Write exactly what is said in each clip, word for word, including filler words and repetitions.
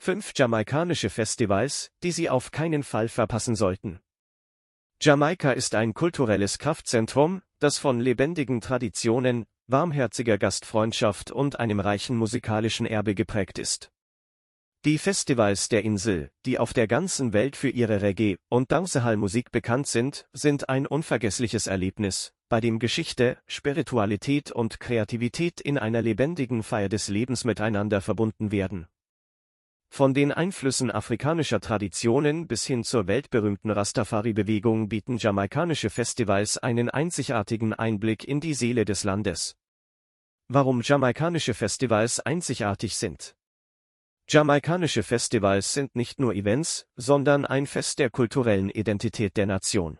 Fünf jamaikanische Festivals, die Sie auf keinen Fall verpassen sollten. Jamaika ist ein kulturelles Kraftzentrum, das von lebendigen Traditionen, warmherziger Gastfreundschaft und einem reichen musikalischen Erbe geprägt ist. Die Festivals der Insel, die auf der ganzen Welt für ihre Reggae- und Dancehall-Musik bekannt sind, sind ein unvergessliches Erlebnis, bei dem Geschichte, Spiritualität und Kreativität in einer lebendigen Feier des Lebens miteinander verbunden werden. Von den Einflüssen afrikanischer Traditionen bis hin zur weltberühmten Rastafari-Bewegung bieten jamaikanische Festivals einen einzigartigen Einblick in die Seele des Landes. Warum jamaikanische Festivals einzigartig sind. Jamaikanische Festivals sind nicht nur Events, sondern ein Fest der kulturellen Identität der Nation.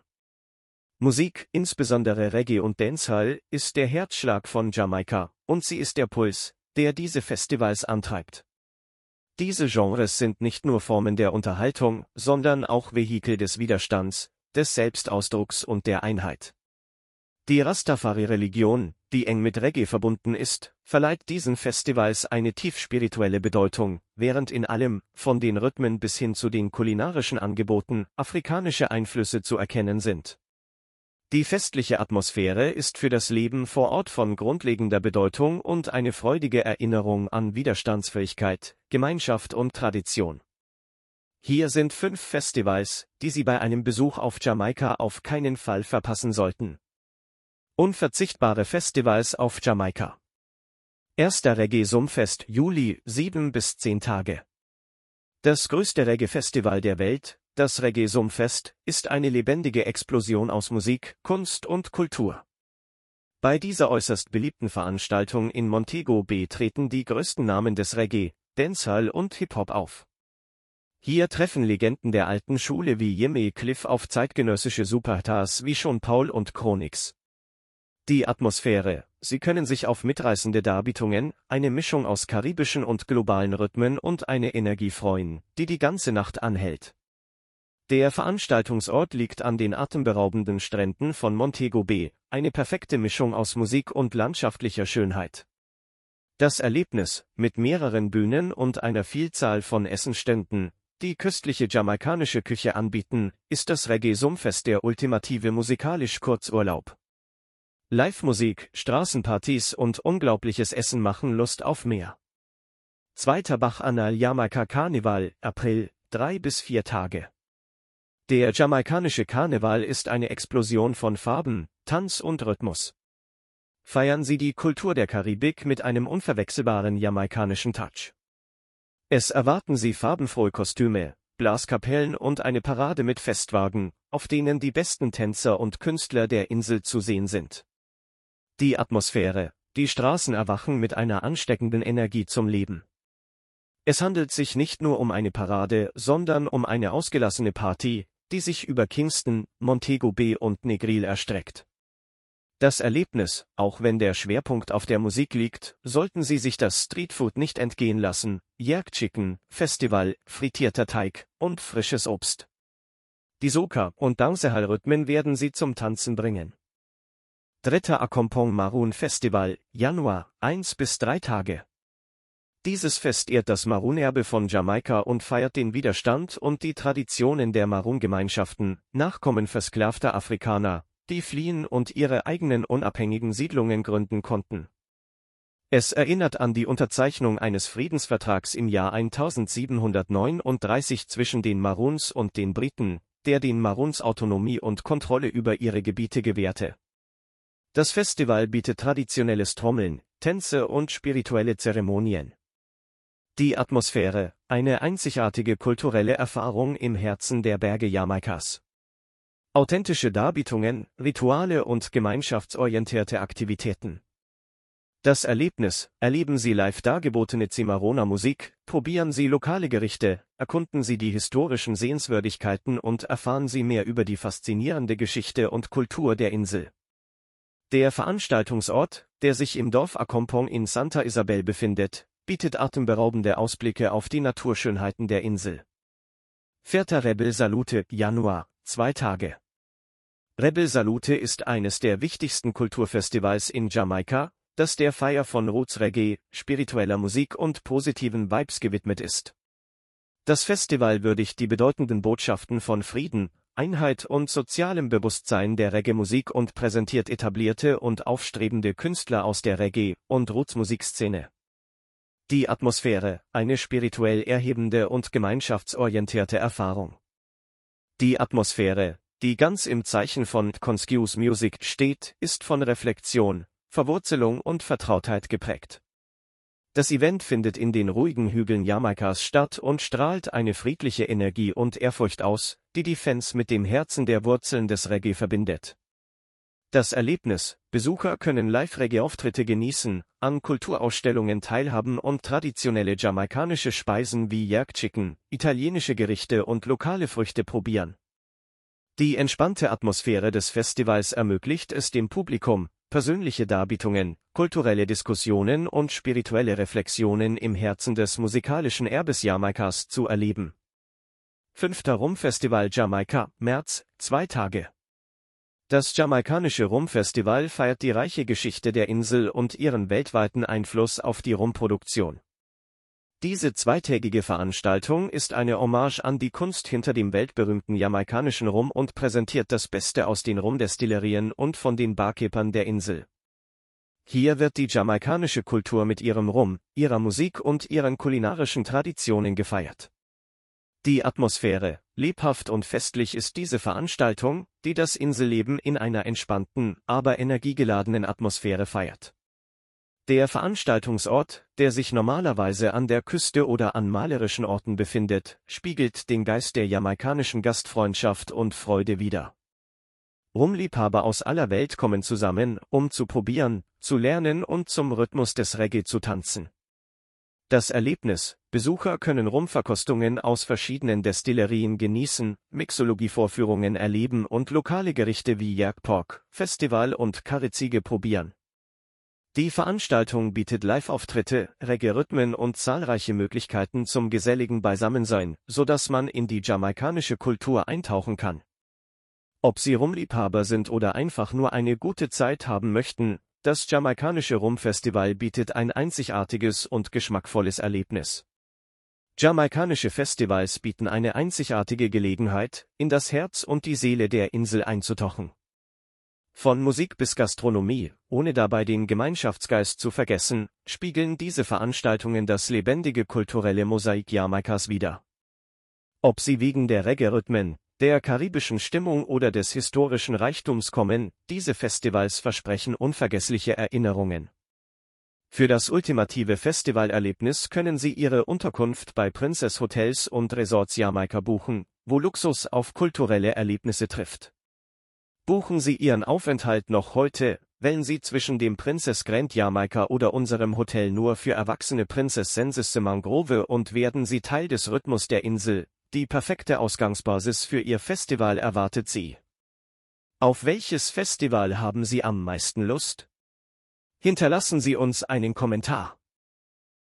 Musik, insbesondere Reggae und Dancehall, ist der Herzschlag von Jamaika, und sie ist der Puls, der diese Festivals antreibt. Diese Genres sind nicht nur Formen der Unterhaltung, sondern auch Vehikel des Widerstands, des Selbstausdrucks und der Einheit. Die Rastafari-Religion, die eng mit Reggae verbunden ist, verleiht diesen Festivals eine tief spirituelle Bedeutung, während in allem, von den Rhythmen bis hin zu den kulinarischen Angeboten, afrikanische Einflüsse zu erkennen sind. Die festliche Atmosphäre ist für das Leben vor Ort von grundlegender Bedeutung und eine freudige Erinnerung an Widerstandsfähigkeit, Gemeinschaft und Tradition. Hier sind fünf Festivals, die Sie bei einem Besuch auf Jamaika auf keinen Fall verpassen sollten. Unverzichtbare Festivals auf Jamaika. Erster Reggae-Summfest Juli, sieben bis zehn Tage. Das größte Reggae-Festival der Welt, das Reggae-Summfest, ist eine lebendige Explosion aus Musik, Kunst und Kultur. Bei dieser äußerst beliebten Veranstaltung in Montego Bay treten die größten Namen des Reggae, Dancehall und Hip-Hop auf. Hier treffen Legenden der alten Schule wie Jimmy Cliff auf zeitgenössische Superstars wie Sean Paul und Chronix. Die Atmosphäre, Sie können sich auf mitreißende Darbietungen, eine Mischung aus karibischen und globalen Rhythmen und eine Energie freuen, die die ganze Nacht anhält. Der Veranstaltungsort liegt an den atemberaubenden Stränden von Montego Bay, eine perfekte Mischung aus Musik und landschaftlicher Schönheit. Das Erlebnis, mit mehreren Bühnen und einer Vielzahl von Essenständen, die köstliche jamaikanische Küche anbieten, ist das Reggae-Summfest der ultimative musikalisch Kurzurlaub. Live-Musik, Straßenpartys und unglaubliches Essen machen Lust auf mehr. Zweiter Bacchanal Jamaica Karneval, April, drei bis vier Tage. Der jamaikanische Karneval ist eine Explosion von Farben, Tanz und Rhythmus. Feiern Sie die Kultur der Karibik mit einem unverwechselbaren jamaikanischen Touch. Es erwarten Sie farbenfrohe Kostüme, Blaskapellen und eine Parade mit Festwagen, auf denen die besten Tänzer und Künstler der Insel zu sehen sind. Die Atmosphäre, die Straßen erwachen mit einer ansteckenden Energie zum Leben. Es handelt sich nicht nur um eine Parade, sondern um eine ausgelassene Party, die sich über Kingston, Montego Bay und Negril erstreckt. Das Erlebnis, auch wenn der Schwerpunkt auf der Musik liegt, sollten Sie sich das Streetfood nicht entgehen lassen, Jerk Chicken, Festival, frittierter Teig und frisches Obst. Die Soca- und Dancehall-Rhythmen werden Sie zum Tanzen bringen. Dritter Accompong Maroon Festival, Januar, eins bis drei Tage. Dieses Fest ehrt das Maroon-Erbe von Jamaika und feiert den Widerstand und die Traditionen der Maroon-Gemeinschaften, Nachkommen versklavter Afrikaner, die fliehen und ihre eigenen unabhängigen Siedlungen gründen konnten. Es erinnert an die Unterzeichnung eines Friedensvertrags im Jahr eintausendsiebenhundertneununddreißig zwischen den Maroons und den Briten, der den Maroons Autonomie und Kontrolle über ihre Gebiete gewährte. Das Festival bietet traditionelles Trommeln, Tänze und spirituelle Zeremonien. Die Atmosphäre, eine einzigartige kulturelle Erfahrung im Herzen der Berge Jamaikas. Authentische Darbietungen, Rituale und gemeinschaftsorientierte Aktivitäten. Das Erlebnis, erleben Sie live dargebotene Cimarrona-Musik, probieren Sie lokale Gerichte, erkunden Sie die historischen Sehenswürdigkeiten und erfahren Sie mehr über die faszinierende Geschichte und Kultur der Insel. Der Veranstaltungsort, der sich im Dorf Accompong in Santa Isabel befindet, bietet atemberaubende Ausblicke auf die Naturschönheiten der Insel. Vierter Rebel Salute, Januar, zwei Tage. Rebel Salute ist eines der wichtigsten Kulturfestivals in Jamaika, das der Feier von Roots Reggae, spiritueller Musik und positiven Vibes gewidmet ist. Das Festival würdigt die bedeutenden Botschaften von Frieden, Einheit und sozialem Bewusstsein der Reggae-Musik und präsentiert etablierte und aufstrebende Künstler aus der Reggae- und Roots-Musikszene. Die Atmosphäre, eine spirituell erhebende und gemeinschaftsorientierte Erfahrung. Die Atmosphäre, die ganz im Zeichen von Conscious Music steht, ist von Reflexion, Verwurzelung und Vertrautheit geprägt. Das Event findet in den ruhigen Hügeln Jamaikas statt und strahlt eine friedliche Energie und Ehrfurcht aus, die die Fans mit dem Herzen der Wurzeln des Reggae verbindet. Das Erlebnis: Besucher können Live-Reggae-Auftritte genießen, an Kulturausstellungen teilhaben und traditionelle jamaikanische Speisen wie Jerk Chicken, italienische Gerichte und lokale Früchte probieren. Die entspannte Atmosphäre des Festivals ermöglicht es dem Publikum, persönliche Darbietungen, kulturelle Diskussionen und spirituelle Reflexionen im Herzen des musikalischen Erbes Jamaikas zu erleben. Fünfter Rum-Festival Jamaika, März, zwei Tage. Das jamaikanische Rum-Festival feiert die reiche Geschichte der Insel und ihren weltweiten Einfluss auf die Rumproduktion. Diese zweitägige Veranstaltung ist eine Hommage an die Kunst hinter dem weltberühmten jamaikanischen Rum und präsentiert das Beste aus den Rumdestillerien und von den Barkeepern der Insel. Hier wird die jamaikanische Kultur mit ihrem Rum, ihrer Musik und ihren kulinarischen Traditionen gefeiert. Die Atmosphäre, lebhaft und festlich ist diese Veranstaltung, die das Inselleben in einer entspannten, aber energiegeladenen Atmosphäre feiert. Der Veranstaltungsort, der sich normalerweise an der Küste oder an malerischen Orten befindet, spiegelt den Geist der jamaikanischen Gastfreundschaft und Freude wider. Rumliebhaber aus aller Welt kommen zusammen, um zu probieren, zu lernen und zum Rhythmus des Reggae zu tanzen. Das Erlebnis: Besucher können Rumverkostungen aus verschiedenen Destillerien genießen, Mixologie-Vorführungen erleben und lokale Gerichte wie Jerk Pork, Festival und Karreziege probieren. Die Veranstaltung bietet Live-Auftritte, Reggae-Rhythmen und zahlreiche Möglichkeiten zum geselligen Beisammensein, sodass man in die jamaikanische Kultur eintauchen kann. Ob Sie Rumliebhaber sind oder einfach nur eine gute Zeit haben möchten, das jamaikanische Rum-Festival bietet ein einzigartiges und geschmackvolles Erlebnis. Jamaikanische Festivals bieten eine einzigartige Gelegenheit, in das Herz und die Seele der Insel einzutauchen. Von Musik bis Gastronomie, ohne dabei den Gemeinschaftsgeist zu vergessen, spiegeln diese Veranstaltungen das lebendige kulturelle Mosaik Jamaikas wider. Ob sie wegen der Reggae-Rhythmen, der karibischen Stimmung oder des historischen Reichtums kommen, diese Festivals versprechen unvergessliche Erinnerungen. Für das ultimative Festivalerlebnis können Sie Ihre Unterkunft bei Princess Hotels und Resorts Jamaika buchen, wo Luxus auf kulturelle Erlebnisse trifft. Buchen Sie Ihren Aufenthalt noch heute, wählen Sie zwischen dem Princess Grand Jamaika oder unserem Hotel nur für erwachsene Princess Senses Mangrove und werden Sie Teil des Rhythmus der Insel. Die perfekte Ausgangsbasis für Ihr Festival erwartet Sie. Auf welches Festival haben Sie am meisten Lust? Hinterlassen Sie uns einen Kommentar.